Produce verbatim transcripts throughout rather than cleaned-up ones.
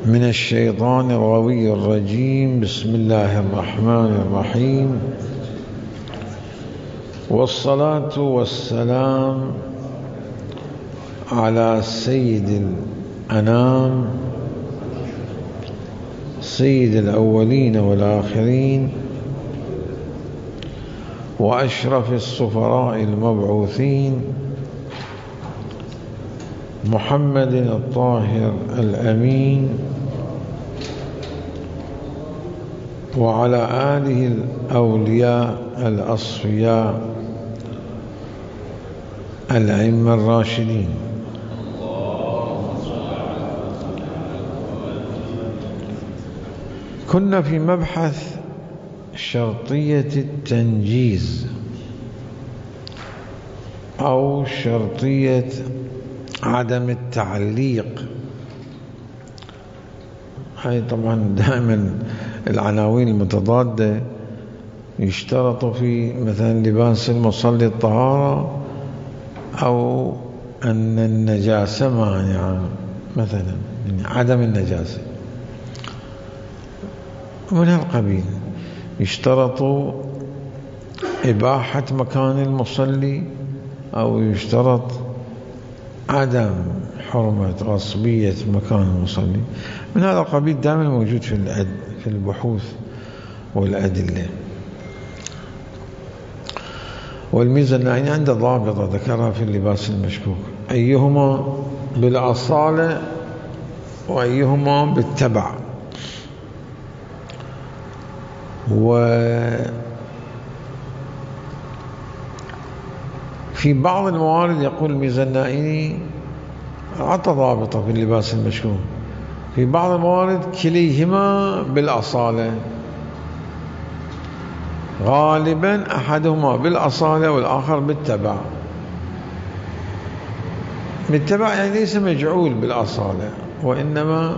من الشيطان الغوي الرجيم. بسم الله الرحمن الرحيم، والصلاة والسلام على سيد الأنام، سيد الأولين والآخرين، وأشرف السفراء المبعوثين، محمد الطاهر الأمين، وعلى آله الأولياء الأصفياء الأئمة الراشدين. كنا في مبحث شرطية التنجيز أو شرطية عدم التعليق. هاي طبعا دائما العناوين المتضادة يشترط في مثلا لباس المصلي الطهارة أو أن النجاسة مانعة، مثلا يعني عدم النجاسة من هالقبيل. يشترط إباحة مكان المصلي أو يشترط عدم حرمة غصبية مكان المصلي. من هذا القبيل دائما موجود في الأد في البحوث والأدلة. والميزة أنه عنده ضابطة ذكرها في اللباس المشكوك، أيهما بالأصالة وأيهما بالتبع. وفي بعض الموارد يقول الميزانائي أعطى ضابطة في اللباس المشكوك، في بعض الموارد كليهما بالأصالة، غالبا أحدهما بالأصالة والآخر بالتبع. بالتبع يعني ليس مجعول بالأصالة، وإنما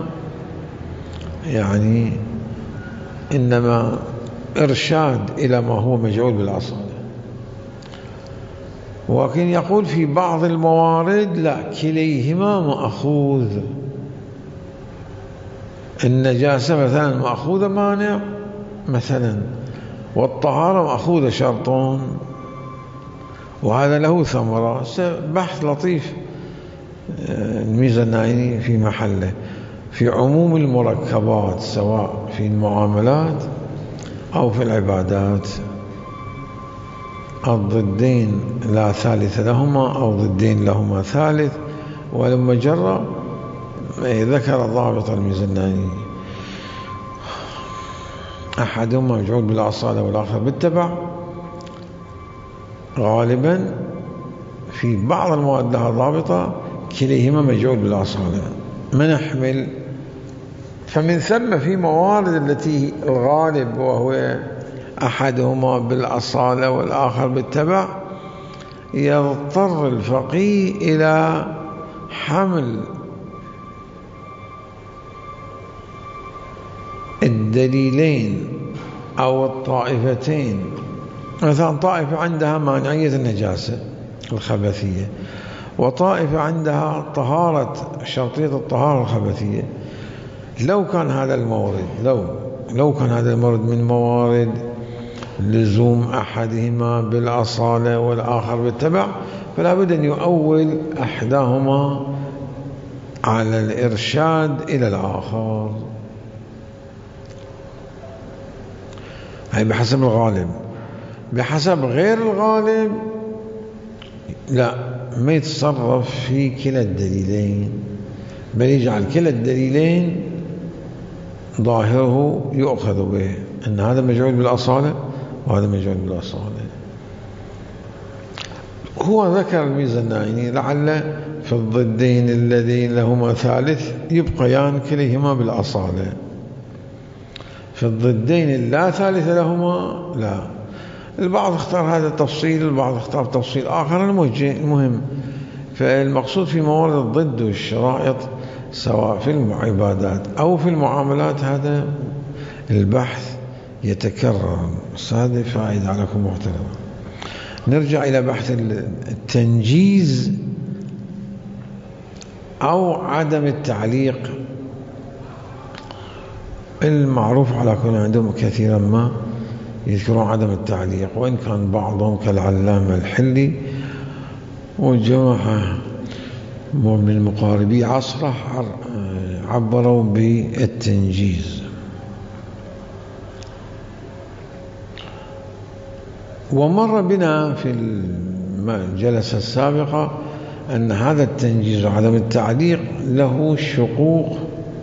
يعني إنما إرشاد إلى ما هو مجعول بالأصالة. ولكن يقول في بعض الموارد لا، كليهما مأخوذ. النجاسة مثلا مأخوذة مانع مثلا، والطهارة مأخوذة شرطون، وهذا له ثمرة. بحث لطيف الميزانائي في محله في عموم المركبات، سواء في المعاملات أو في العبادات. الضدين لا ثالث لهما أو ضدين لهما ثالث، ولما جرى ذكر ضابط الميزانائي أحدهما مجعول بالأصالة والآخر بالتبع. غالبا في بعض المواد لها ضابطة كليهما مجعول بالأصالة. ما نحمل فمن ثم في موارد التي الغالب وهو أحدهما بالأصالة والآخر بالتبع، يضطر الفقيه إلى حمل الدليلين أو الطائفتين. مثلا طائفة عندها مانعية النجاسة الخبثية، وطائفة عندها طهارة، شرطية الطهارة الخبثية. لو كان هذا المورد لو لو كان هذا المورد من موارد لزوم أحدهما بالأصالة والآخر بالتبع، فلا بد أن يؤول أحدهما على الإرشاد إلى الآخر، هي بحسب الغالب. بحسب غير الغالب لا، ما يتصرف في كلا الدليلين، بل يجعل كلا الدليلين ظاهره يؤخذ به، أن هذا مجعول بالأصالة وهذا مجعول بالأصالة. هو ذكر الميزانائي لعل في الضدين الذين لهما ثالث يبقيان كليهما بالأصالة، في الضدين اللا ثالث لهما لا. البعض اختار هذا التفصيل، البعض اختار تفصيل آخر. المهم فالمقصود في موارد الضد والشرائط سواء في العبادات أو في المعاملات هذا البحث يتكرر. هذه فائدة عليكم محترمة. نرجع إلى بحث التنجيز أو عدم التعليق المعروف على كل عندهم كثيرا ما يذكرون عدم التعليق، وإن كان بعضهم كالعلامة الحلي وجماعة من مقاربي عصره عبروا بالتنجيز. ومر بنا في الجلسة السابقة أن هذا التنجيز وعدم التعليق له شقوق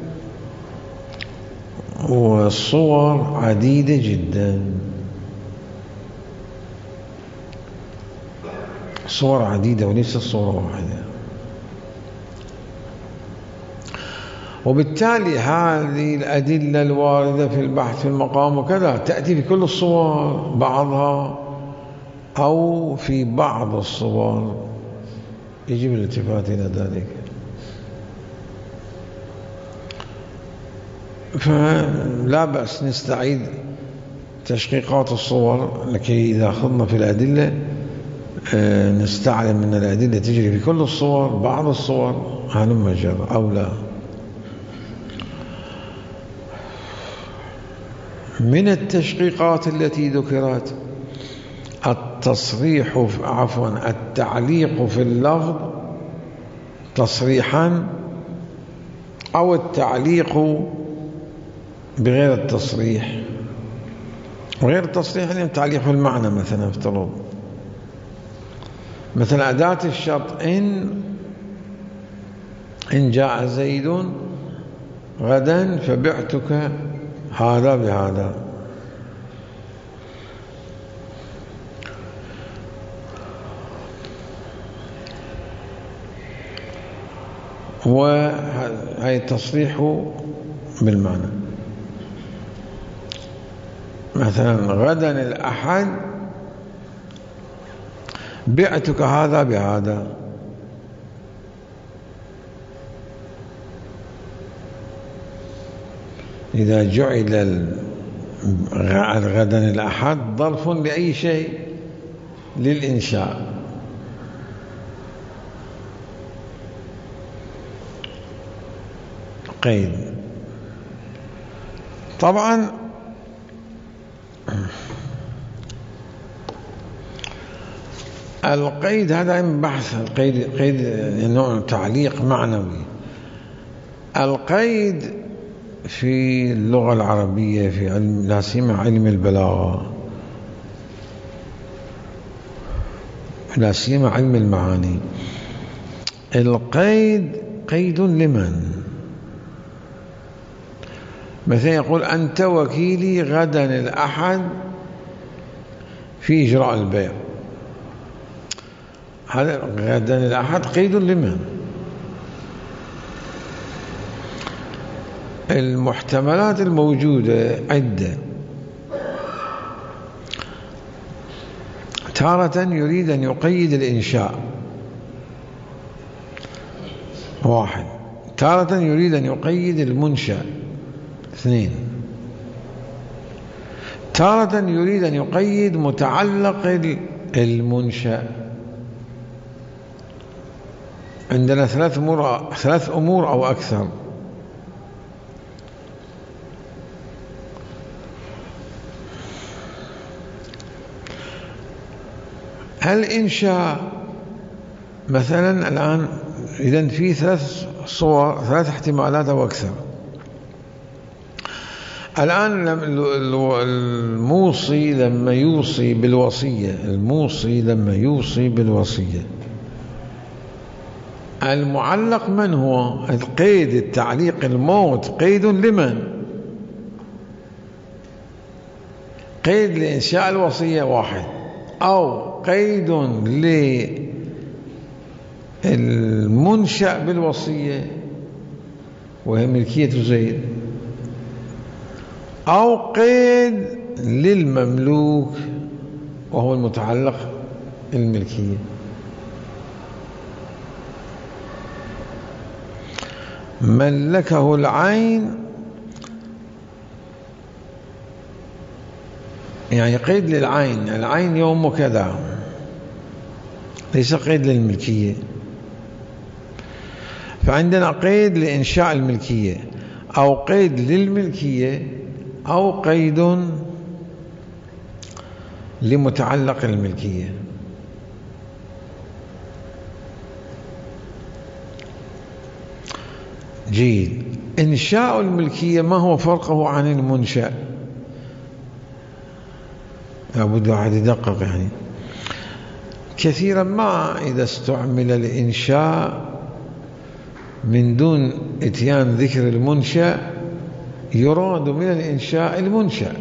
وصور عديدة جدا، صور عديدة وليس صورة واحدة. وبالتالي هذه الأدلة الواردة في البحث في المقام وكذا تأتي في كل الصور بعضها أو في بعض الصور، يجب الالتفات إلى ذلك. فلا بأس نستعيد تشقيقات الصور لكي إذا أخذنا في الأدلة نستعلم أن الأدلة تجري في كل الصور، بعض الصور هلم جرى أو لا. من التشقيقات التي ذكرت التصريح عفوا التعليق في اللفظ تصريحا أو التعليق بغير التصريح. وغير التصريح يعني التعليق في المعنى، مثلا افترض مثلا أداة الشرط إن إن جاء زيد غدا فبعتك هذا بهذا، وهي التصريح بالمعنى. مثلا غدا الأحد بعتك هذا بهذا، إذا جعل غدا الأحد ظرف لأي شيء للإنشاء، قيد. طبعا القيد هذا من بحث القيد، قيد نوع تعليق معنوي. القيد في اللغة العربية في علم لا سيما علم البلاغة، لا سيما علم المعاني، القيد قيد لمن؟ مثلا يقول أنت وكيلي غدا الأحد في إجراء البيع، هذا غدا الأحد قيد لمن؟ المحتملات الموجودة عدة. تارة يريد أن يقيد الإنشاء، واحد. تارة يريد أن يقيد المنشأ، اثنين. تارة يريد أن يقيد متعلق المنشأ. عندنا ثلاث أمور ثلاث أمور أو أكثر. الإنشاء مثلا الآن إذن في ثلاث صور، ثلاث احتمالات أو أكثر. الآن الموصي لما يوصي بالوصية، الموصي لما يوصي بالوصية، المعلق من هو؟ القيد التعليق الموت قيد لمن؟ قيد لإنشاء الوصية واحد، أو قيد للمنشأ بالوصية وهي ملكية زيد، أو قيد للمملوك وهو المتعلق الملكية. ملكه العين يعني قيد للعين، العين يوم كذا، ليس قيد للملكية. فعندنا قيد لإنشاء الملكية، أو قيد للملكية أو قيد لمتعلق الملكية. جيد. إنشاء الملكية ما هو فرقه عن المنشأ؟ لابد واحد يدقق. يعني كثيرا ما إذا استعمل الإنشاء من دون إتيان ذكر المنشأ يراد من الإنشاء المنشأ،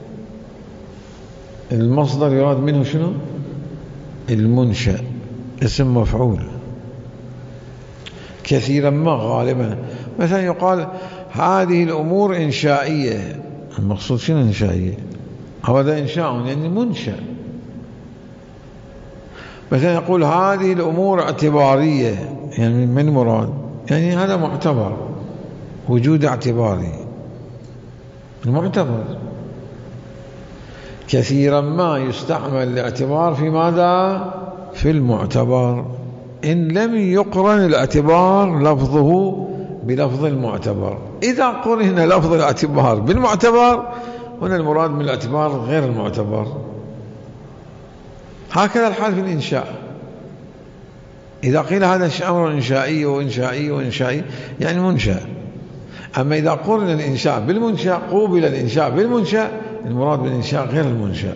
المصدر يراد منه شنو؟ المنشأ، اسم مفعول. كثيرا ما غالبا مثلا يقال هذه الأمور إنشائية، المقصود شنو إنشائية؟ هذا إنشاء يعني منشأ. مثلا يقول هذه الأمور اعتبارية، يعني من مراد؟ يعني هذا معتبر، وجود اعتباري المعتبر. كثيرا ما يستعمل الاعتبار في ماذا؟ في المعتبر، إن لم يقرن الاعتبار لفظه بلفظ المعتبر. إذا قرن لفظ الاعتبار بالمعتبر هنا المراد من الاعتبار غير المعتبر. هكذا الحال في الإنشاء. إذا قيل هذا أمر إنشائي وإنشائي وإنشائي يعني منشأ. أما إذا قرن الإنشاء بالمنشأ قوبل الإنشاء بالمنشأ، المراد بالإنشاء غير المنشأ.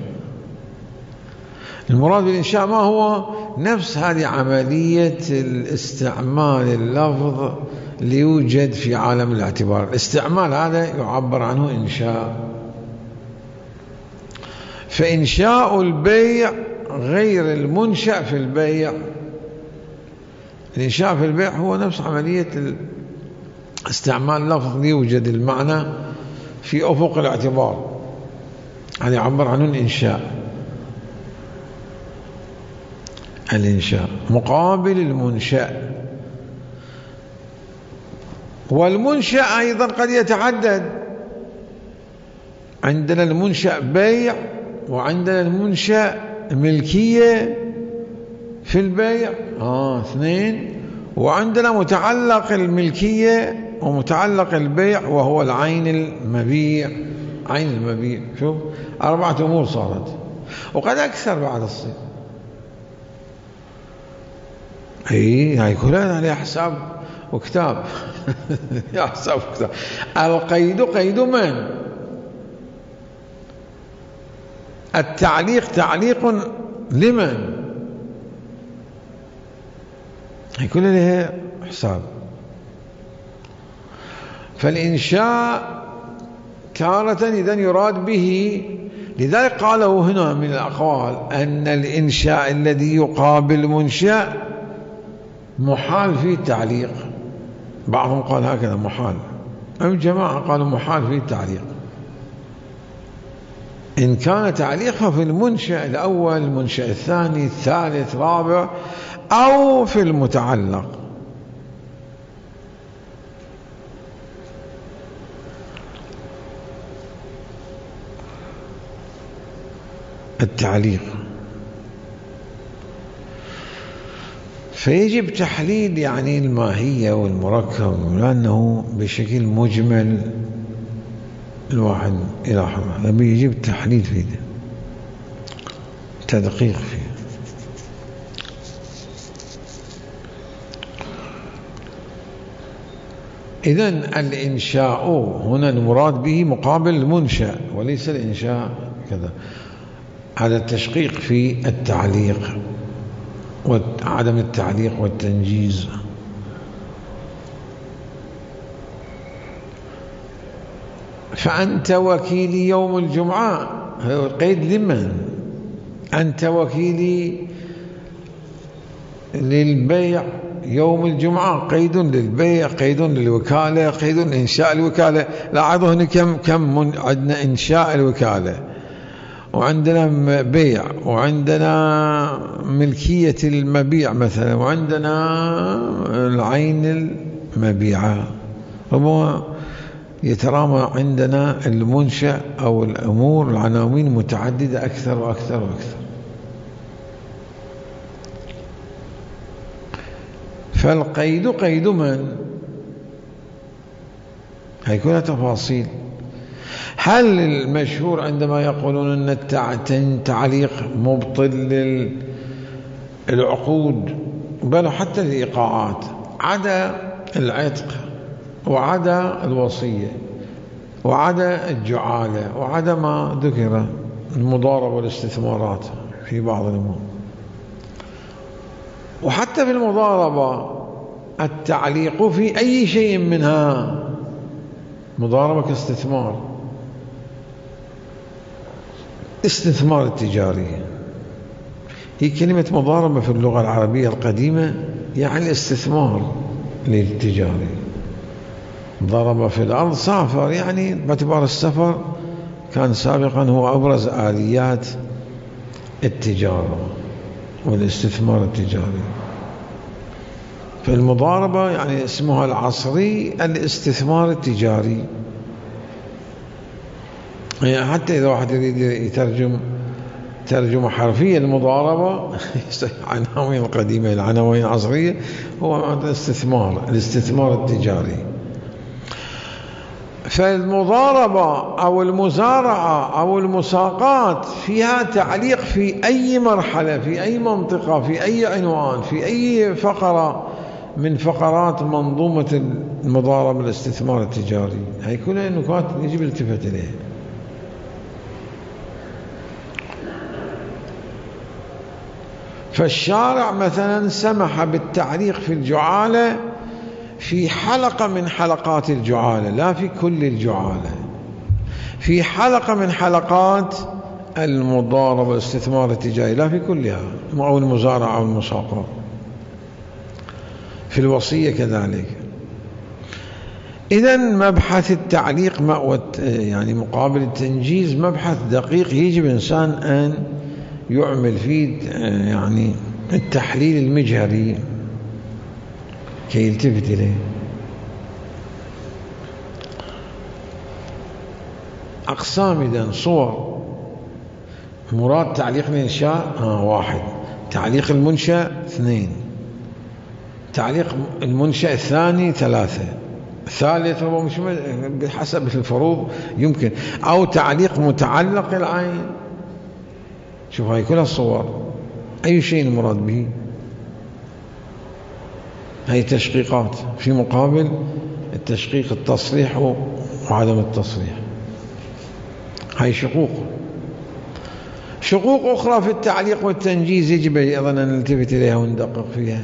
المراد بالإنشاء ما هو؟ نفس هذه عملية الاستعمال اللفظ ليوجد في عالم الاعتبار. الاستعمال هذا يعبر عنه إنشاء. فإنشاء البيع غير المنشأ في البيع. الإنشاء في البيع هو نفس عملية استعمال لفظ ليوجد المعنى في أفق الاعتبار، هذا يعبر عنه الإنشاء. الإنشاء مقابل المنشأ. والمنشأ أيضا قد يتعدد. عندنا المنشأ بيع، وعندنا المنشأ ملكية في البيع، آه اثنين. وعندنا متعلق الملكية ومتعلق البيع وهو العين المبيع. عين المبيع، شوف أربعة أمور صارت، وقد أكثر بعد الصيف. اي هاي كلها عليها حساب وكتاب. يا حساب وكتاب. القيد قيد من؟ التعليق تعليق لمن؟ هاي كلها لها حساب. فالإنشاء تارة إذن يراد به، لذلك قالوا هنا من الأقوال أن الإنشاء الذي يقابل منشأ محال فيه التعليق. بعضهم قال هكذا محال، أو جماعة قالوا محال فيه التعليق. إن كان تعليق ففي المنشأ الأول، المنشأ الثاني، الثالث، الرابع، أو في المتعلق. التعليق. فيجب تحليل يعني الماهية والمركب، لأنه بشكل مجمل الواحد يلاحظ، يجب التحليل فيه، تدقيق فيه. إذن الإنشاء هنا المراد به مقابل المنشأ وليس الإنشاء كذا. هذا التشقيق في التعليق وعدم التعليق والتنجيز. فأنت وكيلي يوم الجمعة، هذا القيد لمن؟ أنت وكيلي للبيع يوم الجمعة، قيد للبيع، قيد للوكالة، قيد لإنشاء الوكالة. لاحظوا هنا كم كم من عندنا إنشاء الوكالة، وعندنا بيع، وعندنا ملكية المبيع مثلا، وعندنا العين المبيعة. ربما يترامى عندنا المنشأ أو الأمور العناوين متعددة أكثر وأكثر وأكثر. فالقيد قيد من؟ هي كلها تفاصيل. هل المشهور عندما يقولون أن التعليق مبطل للعقود بل حتى الإيقاعات عدا العتق وعدا الوصية وعدا الجعالة وعدا ما ذكر المضاربة والاستثمارات في بعض الأمور، وحتى في المضاربة التعليق في أي شيء منها مضاربة كاستثمار، استثمار التجاري. هي كلمة مضاربة في اللغة العربية القديمة يعني استثمار للتجاري. ضرب في الأرض سافر، يعني باعتبار السفر كان سابقا هو أبرز آليات التجارة والاستثمار التجاري. فالمضاربة يعني اسمها العصري الاستثمار التجاري. يعني حتى إذا واحد يريد يترجم ترجمة حرفية المضاربة عناوين قديمة العناوين عصرية هو الاستثمار الاستثمار التجاري. فالمضاربة أو المزارعة أو المساقات فيها تعليق في أي مرحلة، في أي منطقة، في أي عنوان، في أي فقرة من فقرات منظومة المضاربة الاستثمار التجاري. هي كلها نكات يجب الالتفات إليها. فالشارع مثلا سمح بالتعليق في الجعالة في حلقة من حلقات الجعالة، لا في كل الجعالة، في حلقة من حلقات المضاربة والاستثمار التجاري، لا في كلها، أو المزارعة أو المساقات. في الوصية كذلك. إذن مبحث التعليق يعني مقابل التنجيز مبحث دقيق يجب إنسان أن يعمل فيه يعني التحليل المجهري كي يلتفت إليه. أقسام إذن صور مراد تعليق الإنشاء آه واحد، تعليق المنشأ اثنين، تعليق المنشأ الثاني ثلاثة، الثالث ربما مش بحسب الفروض يمكن، أو تعليق متعلق العين. شوف هاي كلها الصور، أي شيء المراد به؟ هاي تشقيقات في مقابل التشقيق التصريح وعدم التصريح. هاي شقوق. شقوق أخرى في التعليق والتنجيز يجب أيضا أن نلتفت إليها وندقق فيها.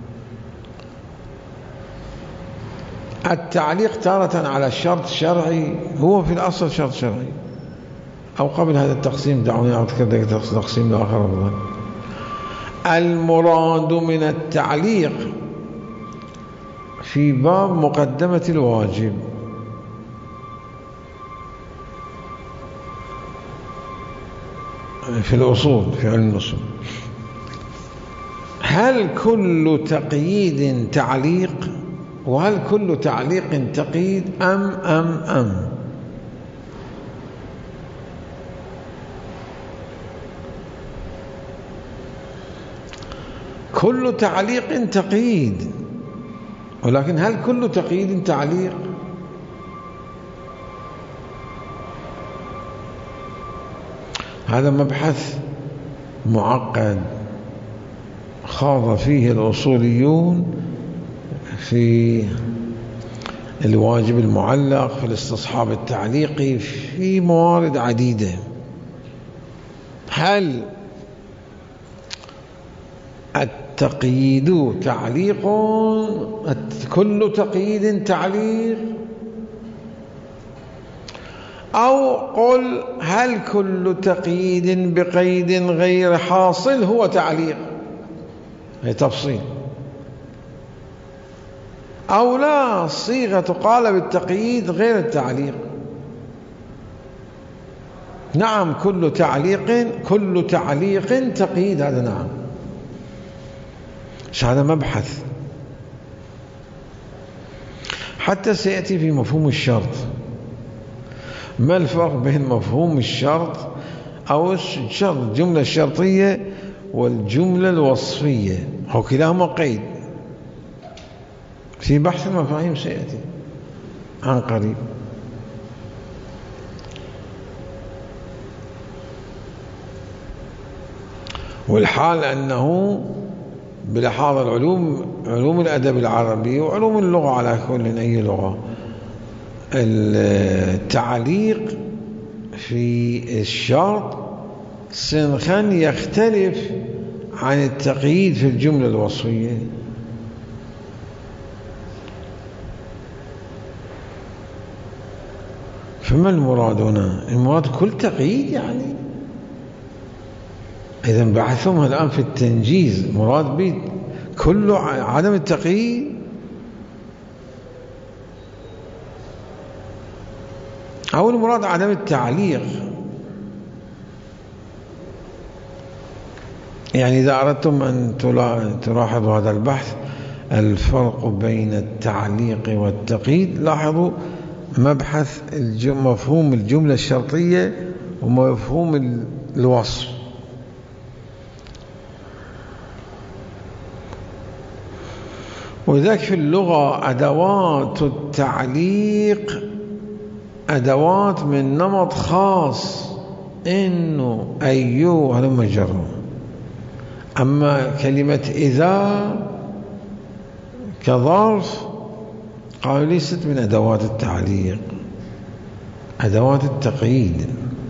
التعليق تارة على الشرط الشرعي هو في الأصل شرط شرعي، أو قبل هذا التقسيم دعوني أذكر التقسيم الآخر أفضل. المراد من التعليق في باب مقدمة الواجب، في الأصول في علم الأصول. هل كل تقييد تعليق؟ وهل كل تعليق تقييد أم أم أم كل تعليق تقييد، ولكن هل كل تقييد تعليق؟ هذا مبحث معقد خاض فيه الأصوليون في الواجب المعلق، في الاستصحاب التعليقي، في موارد عديدة. هل التقييد تعليق؟ كل تقييد تعليق؟ أو قل هل كل تقييد بقيد غير حاصل هو تعليق؟ هي تفصيل. أو لا، صيغة تقال بالتقييد غير التعليق. نعم كل تعليق كل تعليق تقييد، هذا نعم. هذا مبحث حتى سيأتي في مفهوم الشرط. ما الفرق بين مفهوم الشرط أو الشرط الجملة الشرطية والجملة الوصفية؟ هو كلاهما قيد، في بحث المفاهيم سيأتي. عن قريب. والحال أنه بلحاظ العلوم، علوم الأدب العربي وعلوم اللغة على كل أي لغة، التعليق في الشرط سنخا يختلف عن التقييد في الجملة الوصفية. فما المراد هنا؟ المراد كل تقييد يعني. إذا بحثهم الآن في التنجيز مراد به كل عدم التقييد، أو المراد عدم التعليق. يعني إذا أردتم أن تلاحظوا هذا البحث، الفرق بين التعليق والتقييد، لاحظوا مبحث مفهوم الجملة الشرطية ومفهوم الوصف. وذلك في اللغة أدوات التعليق أدوات من نمط خاص، إنه أيو هلم جر. أما كلمة إذا كظرف قالوا ليست من أدوات التعليق، أدوات التقييد،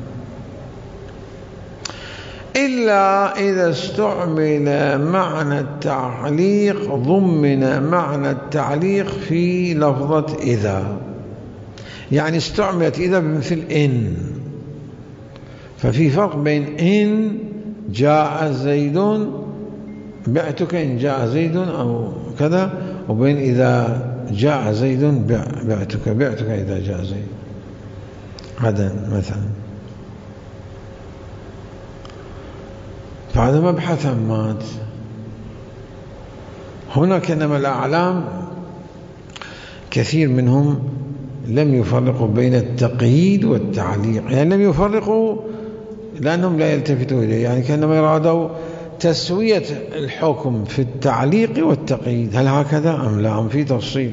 إلا إذا استعمل معنى التعليق ضمن معنى التعليق في لفظة إذا. يعني استعملت إذا بمثل إن، ففي فرق بين إن جاء زيد بعتك إن جاء زيد أو كذا، وبين إذا جاء زيد بعتك بعتك إذا جاء زيد غدا مثلا. فهذا مبحث مات. هناك إنما الأعلام كثير منهم لم يفرقوا بين التقييد والتعليق، يعني لم يفرقوا لأنهم لا يلتفتوا إليه، يعني كأنما يرادوا تسوية الحكم في التعليق والتقييد، هل هكذا أم لا، أم في تفصيل.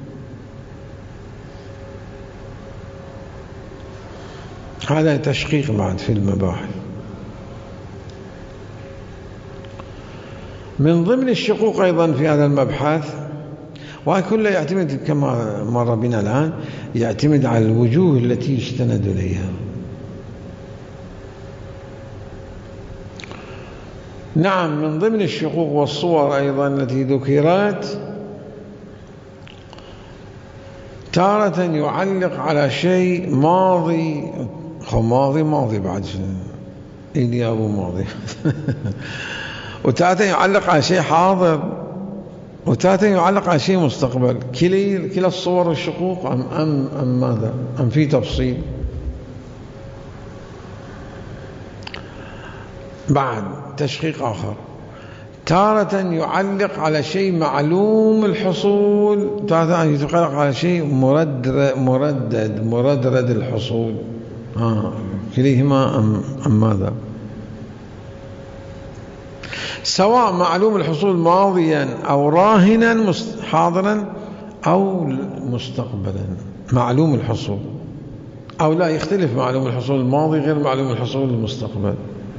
هذا تشقيق بعد في المباحث. من ضمن الشقوق أيضا في هذا المبحث، وكله يعتمد كما مر بنا الآن، يعتمد على الوجوه التي يستند إليها. نعم، من ضمن الشقوق والصور أيضا التي ذكرت، تارة يعلق على شيء ماضي، خو ماضي ماضي بعد إلي أبو ماضي وتارة يعلق على شيء حاضر، وتارة يعلق على شيء مستقبل. كلا كلا الصور الشقوق أم, أم, أم ماذا أم في تفصيل؟ بعد تشقيق آخر، تارة يعلق على شيء معلوم الحصول، تارة يعلق على شيء مردد مردد مردد الحصول. آه. كليهما أم, أم ماذا؟ سواء معلوم الحصول ماضيا أو راهنا حاضرا أو مستقبلا. معلوم الحصول أو لا، يختلف معلوم الحصول الماضي غير معلوم الحصول المستقبل.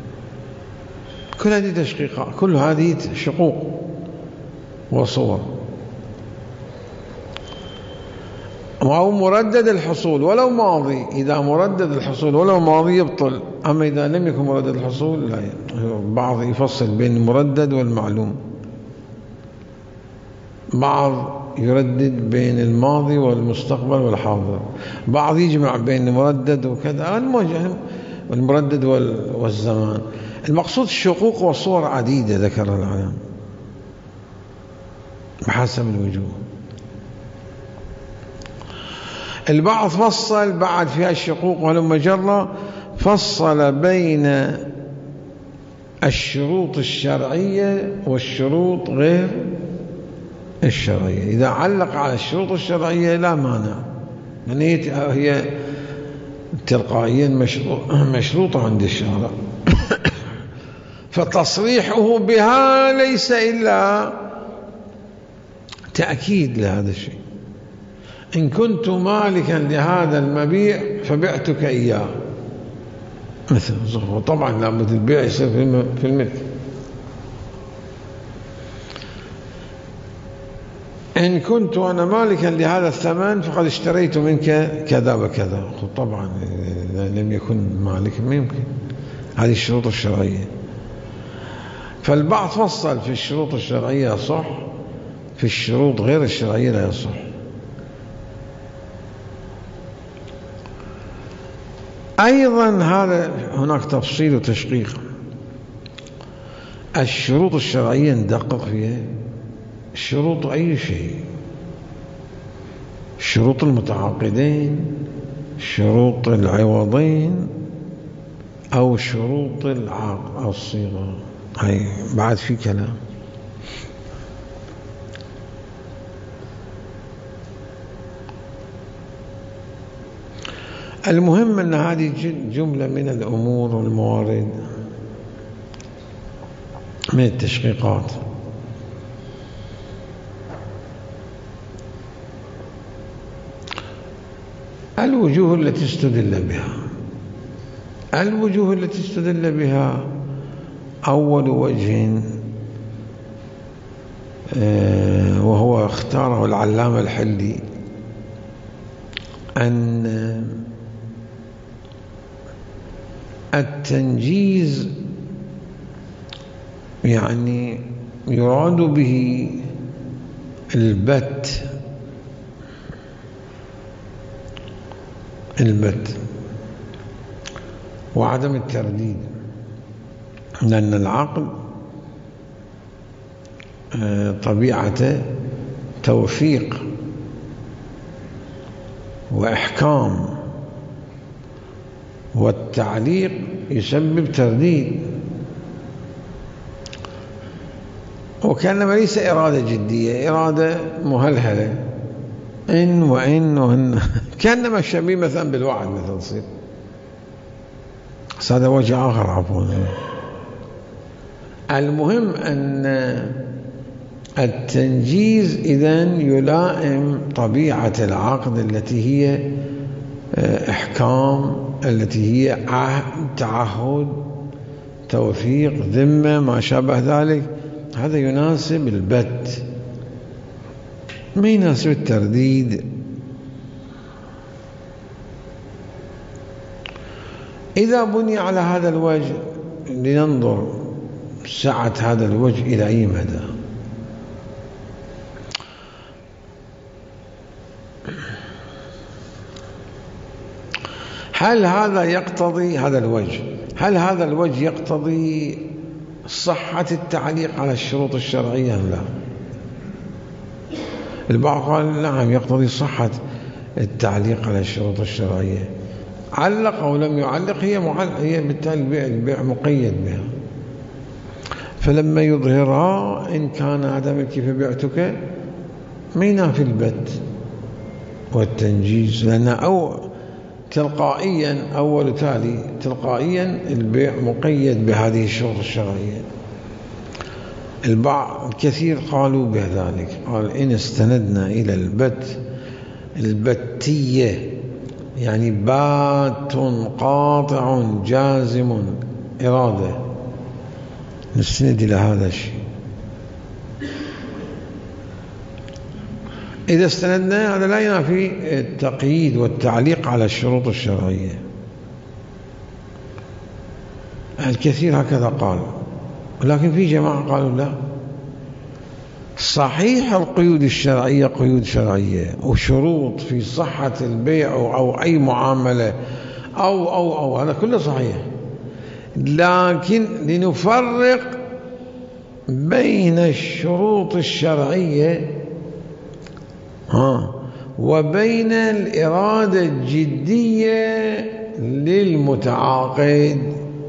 كل هذه تشقيقات، كل هذه شقوق وصور. أو مردد الحصول ولو ماضي، إذا مردد الحصول ولو ماضي يبطل، أما إذا لم يكن مردد الحصول لا. بعض يفصل بين المردد والمعلوم، بعض يردد بين الماضي والمستقبل والحاضر، بعض يجمع بين المردد وكذا، المردد والزمان. المقصود الشقوق وصور عديدة ذكرها العلم بحسب الوجوه. البعض فصل بعد فيها الشقوق ولما جرى، فصل بين الشروط الشرعية والشروط غير الشرعية. إذا علق على الشروط الشرعية لا مانع، يعني هي تلقائيا مشروطة عند الشارع فتصريحه بها ليس إلا تأكيد لهذا الشيء. إن كنت مالكا لهذا المبيع فبعتك إياه مثل. طبعا لابد البيع يصير في الملك. إن كنت أنا مالكا لهذا الثمن فقد اشتريت منك كذا وكذا. طبعا لم يكن مالك ما يمكن. هذه الشروط الشرعية. فالبعض فصل في الشروط الشرعية صح، في الشروط غير الشرعية لا يصح. أيضا هذا هناك تفصيل وتشقيق. الشروط الشرعية ندقق فيها. شروط أي شيء، شروط المتعاقدين، شروط العوضين، أو شروط العقد أو الصيغة، هاي بعد في كلام. المهم أن هذه جملة من الأمور والموارد من التشقيقات. الوجوه التي استدل بها. الوجوه التي استدل بها أول وجه وهو اختاره العلامة الحلي أن التنجيز يعني يراد به البت البت وعدم الترديد، لأن العقل طبيعته توفيق وإحكام، والتعليق يسبب ترديد، وكأنما ليس إرادة جدية، إرادة مهلهلة، إن وإن وإن كأنما شبيه مثلا بالوعد مثلا تصير. هذا وجه آخر عفوا. المهم أن التنجيز إذن يلائم طبيعة العقد التي هي إحكام، التي هي تعهد، توثيق، ذمة، ما شابه ذلك. هذا يناسب البت، ما يناسب الترديد. إذا بني على هذا الوجه لننظر سعة هذا الوجه إلى أي مدى. هل هذا يقتضي هذا الوجه هل هذا الوجه يقتضي صحة التعليق على الشروط الشرعية أم لا؟ البعض قال نعم يقتضي صحة التعليق على الشروط الشرعية. علق أو لم يعلق هي معلق، هي بالتالي البيع, البيع مقيد بها. فلما يظهرها إن كان هذا ملكي فبيعتك ما ينافي البت والتنجيز، لأن أو تلقائيا أول تالي تلقائيا البيع مقيد بهذه الشروط الشرعية. البعض كثير قالوا بذلك، قال إن استندنا إلى البت البتية يعني بات قاطع جازم إرادة، نستند إلى هذا الشيء. إذا استندنا هذا لا ينافي التقييد والتعليق على الشروط الشرعية. الكثير هكذا قال، ولكن في جماعة قالوا لا، صحيح القيود الشرعية قيود شرعية وشروط في صحة البيع أو أي معاملة أو أو أو هذا كله صحيح، لكن لنفرق بين الشروط الشرعية ها وبين الإرادة الجدية للمتعاقد.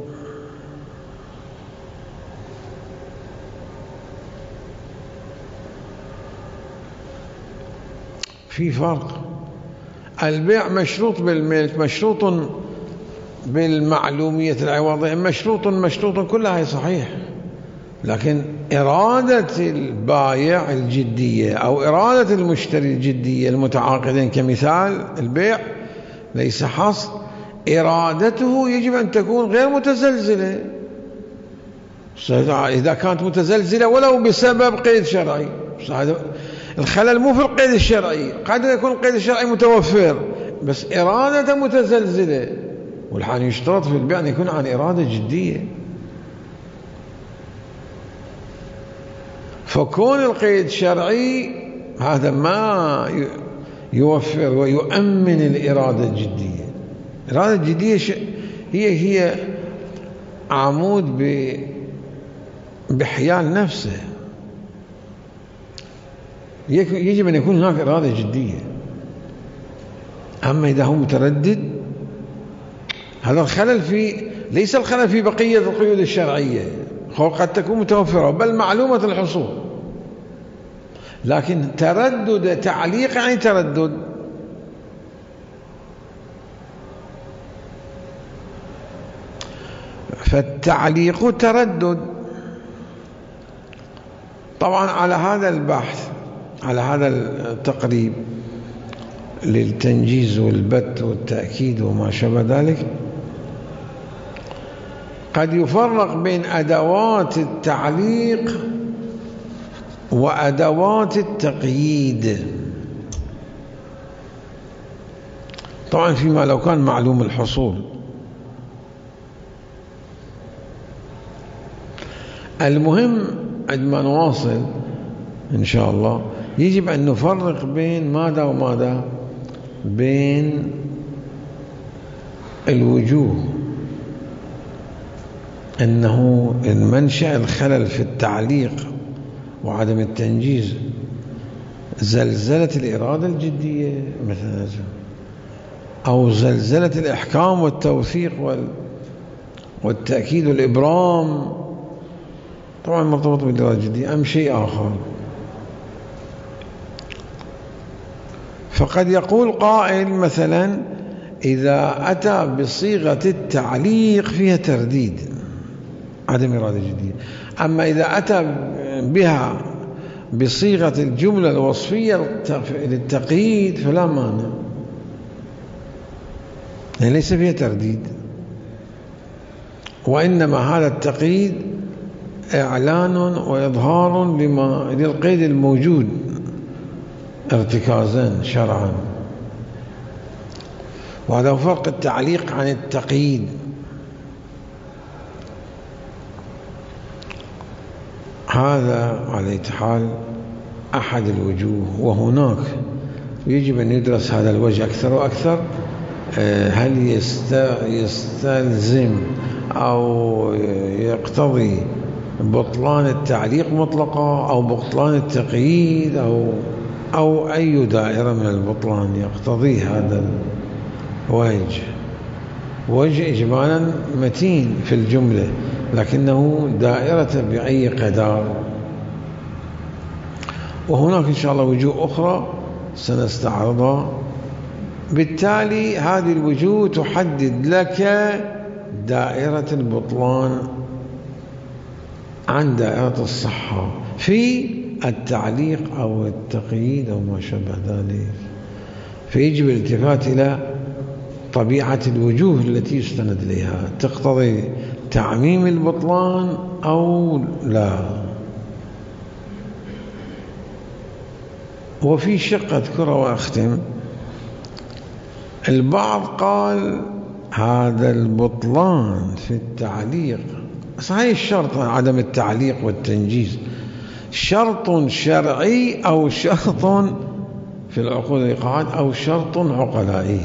في فرق. البيع مشروط بالملك، مشروط بالمعلومية العوضية، مشروط مشروط كلها هي صحيح، لكن إرادة البائع الجدية أو إرادة المشتري الجدية المتعاقدين كمثال البيع ليس حصر، إرادته يجب أن تكون غير متزلزلة. إذا كانت متزلزلة ولو بسبب قيد شرعي، الخلل مو في القيد الشرعي، قد يكون القيد الشرعي متوفر بس إرادة متزلزلة، والحال يشترط في البيع أن يكون عن إرادة جدية. فكون القيد الشرعي هذا ما يوفر ويؤمن الإرادة الجدية. الإرادة الجدية هي هي عمود بحيال نفسه، يجب أن يكون هناك إرادة جدية. أما إذا هو متردد هذا الخلل في ليس الخلل في بقية القيود الشرعية، قد تكون متوفرة بل معلومة الحصول، لكن تردد تعليق يعني تردد. فالتعليق تردد. طبعا على هذا البحث، على هذا التقريب للتنجيز والبت والتأكيد وما شابه ذلك، قد يفرق بين أدوات التعليق وأدوات التقييد. طبعا فيما لو كان معلوم الحصول. المهم عندما نواصل إن شاء الله يجب أن نفرق بين ماذا وماذا، بين الوجوه، أنه المنشأ الخلل في التعليق وعدم التنجيز زلزلة الإرادة الجدية مثلا، أو زلزلة الإحكام والتوثيق والتأكيد والإبرام، طبعا مرتبط بالإرادة الجدية، أم شيء آخر. فقد يقول قائل مثلا إذا أتى بصيغة التعليق فيها ترديد عدم إرادة جدية، أما إذا أتى بها بصيغة الجملة الوصفية للتقييد فلا مانع، يعني ليس فيها ترديد، وإنما هذا التقييد إعلان وإظهار لما للقيد الموجود ارتكازا شرعا. وهذا فرق التعليق عن التقييد. هذا على حال أحد الوجوه، وهناك يجب أن يدرس هذا الوجه أكثر وأكثر. هل يستلزم أو يقتضي بطلان التعليق مطلقا أو بطلان التقييد أو أو أي دائرة من البطلان يقتضي هذا الوجه. وجه إجمالا متين في الجملة لكنه دائرة بأي قدر. وهناك إن شاء الله وجوه أخرى سنستعرضها. بالتالي هذه الوجوه تحدد لك دائرة البطلان عن دائرة الصحة في التعليق أو التقييد أو ما شابه ذلك. فيجب الالتفات إلى طبيعة الوجوه التي يستند إليها، تقتضي تعميم البطلان أو لا. وفي شق أذكره وأختم، البعض قال هذا البطلان في التعليق صحيح الشرط عدم التعليق والتنجيز شرط شرعي أو شرط في العقود والإيقاعات أو شرط عقلائي.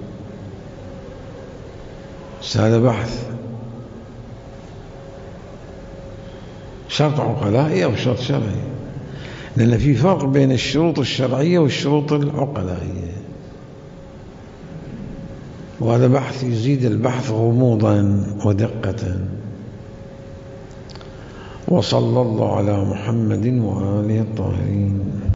هذا بحث شرط عقلائي أو شرط شرعي، لأن في فرق بين الشروط الشرعية والشروط العقلائية، وهذا بحث يزيد البحث غموضا ودقة. وصلى الله على محمد وآله الطاهرين.